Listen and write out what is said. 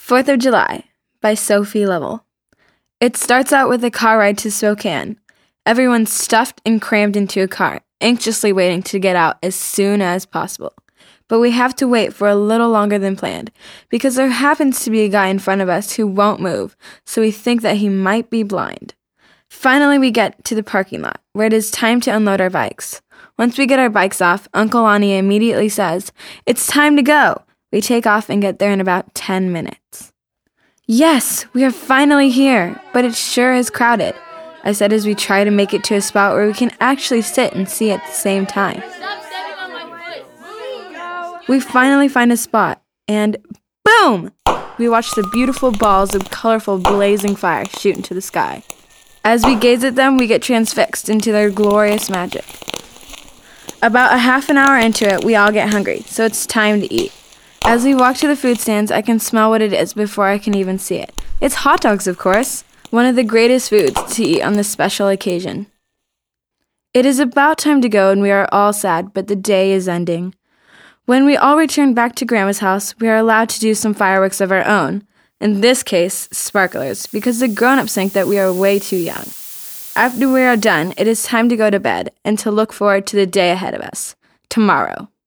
4th of July by Sophie Lovell. It starts out with a car ride to Spokane. Everyone's stuffed and crammed into a car, anxiously waiting to get out as soon as possible. But we have to wait for a little longer than planned, because there happens to be a guy in front of us who won't move, so we think that he might be blind. Finally, we get to the parking lot, where it is time to unload our bikes. Once we get our bikes off, Uncle Lonnie immediately says, "It's time to go." We take off and get there in about 10 minutes. "Yes, we are finally here, but it sure is crowded," I said as we try to make it to a spot where we can actually sit and see at the same time. We finally find a spot, and boom! We watch the beautiful balls of colorful blazing fire shoot into the sky. As we gaze at them, we get transfixed into their glorious magic. About a half an hour into it, we all get hungry, so it's time to eat. As we walk to the food stands, I can smell what it is before I can even see it. It's hot dogs, of course, one of the greatest foods to eat on this special occasion. It is about time to go, and we are all sad, but the day is ending. When we all return back to Grandma's house, we are allowed to do some fireworks of our own. In this case, sparklers, because the grown-ups think that we are way too young. After we are done, it is time to go to bed and to look forward to the day ahead of us, tomorrow.